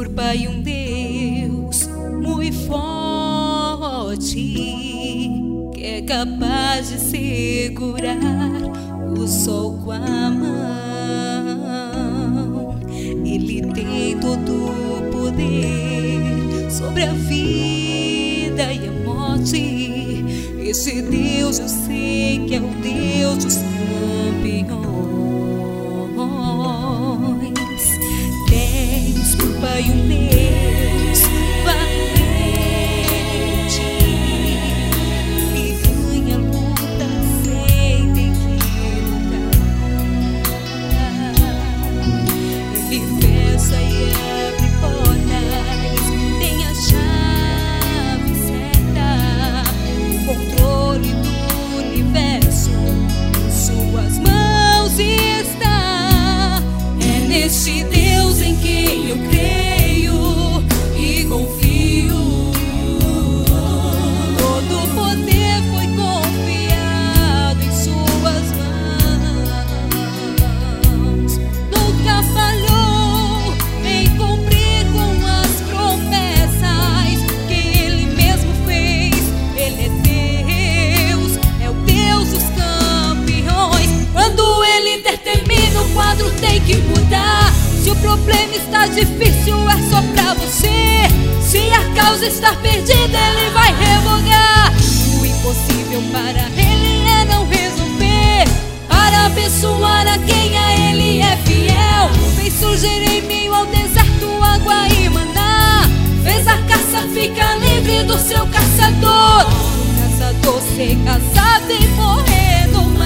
por Pai um Deus muito forte, que é capaz de segurar o sol com a mão. Ele tem todo o poder sobre a vida e a morte. Esse Deus eu sei que é o Deus dos campeões. Tens por Pai um Deus valente, que ganha a luta sem ter que lutar. Ele fecha e abre portas, tem a chave certa, o controle do universo em suas mãos está. É neste Deus em quem eu creio e confio. Todo o poder foi confiado em suas mãos. Nunca falhou em cumprir com as promessas que Ele mesmo fez. Ele é Deus, é o Deus dos campeões. Quando Ele determina, o quadro tem que mudar. Se o problema está difícil, é só pra você. Se a causa está perdida, Ele vai revogar. O impossível para Ele é não resolver, para abençoar a quem a Ele é fiel. Fez surgir em meio ao deserto água e maná, fez a caça ficar livre do seu caçador. O caçador ser caçado e morrer no mar.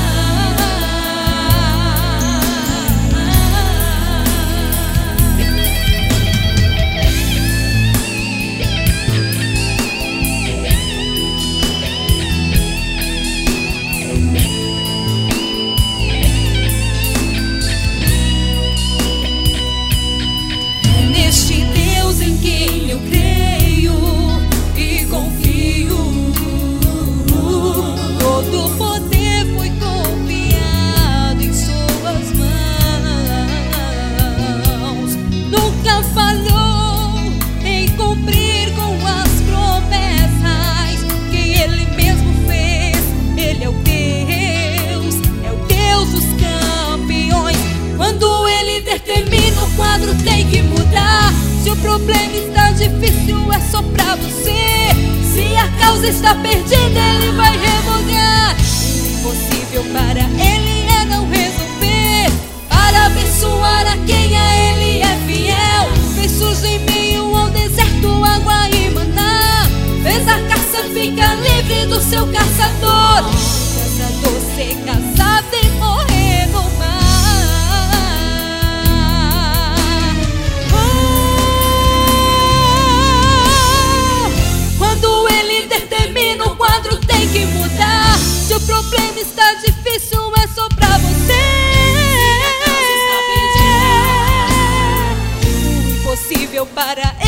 Neste Deus em quem eu creio e confio, todo o poder foi confiado em suas mãos. Nunca falhou em cumprir com as promessas que Ele mesmo fez. Ele é o Deus dos campeões. Quando Ele determina, o quadro tem que mudar. Se o problema está difícil, é só pra você. Se a causa está perdida, Ele vai revogar. O impossível para Ele é não resolver, para abençoar a quem a Ele é fiel. Fez surgir em meio ao deserto água e maná, fez a caça ficar livre do seu caçador. O caçador ser caçado e morrer no mar. Que mudar. Se o problema está difícil, é só pra você. O impossível para